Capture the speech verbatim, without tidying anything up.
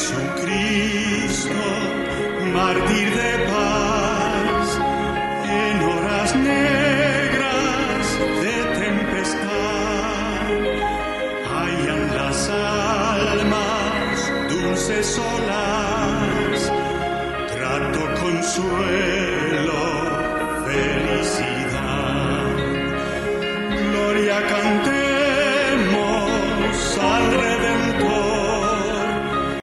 Jesucristo, mártir de paz, en horas negras de tempestad, hallan las almas dulces olas, trato, consuelo, felicidad. Gloria cantemos al Redentor.